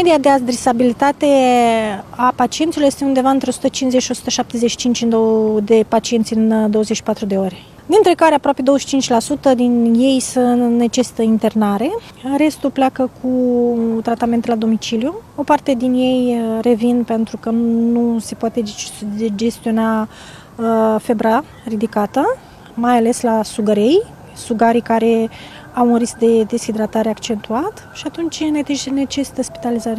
Media de adresabilitate a pacienților este undeva între 150 și 175 de pacienți în 24 de ore, dintre care aproape 25% din ei necesită internare, restul pleacă cu tratamente la domiciliu. O parte din ei revin pentru că nu se poate gestiona febra ridicată, mai ales la sugarii care au un risc de deshidratare accentuat și atunci necesită spitalizare.